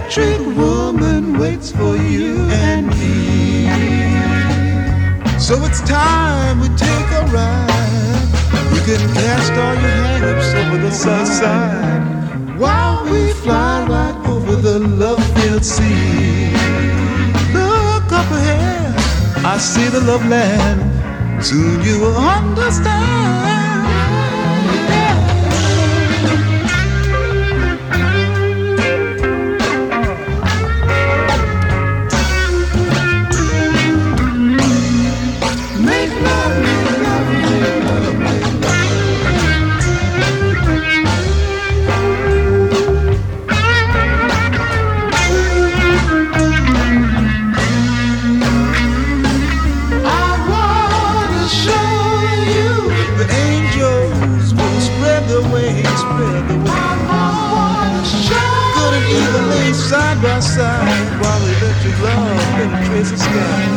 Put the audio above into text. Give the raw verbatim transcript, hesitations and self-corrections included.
electric woman waits for you and me. So it's time we take a ride. You can cast all your hang-ups over the south side while we fly right over the love-filled sea. Look up ahead, I see the love land. Soon you will understand. Side by side, while electric love penetrates the sky.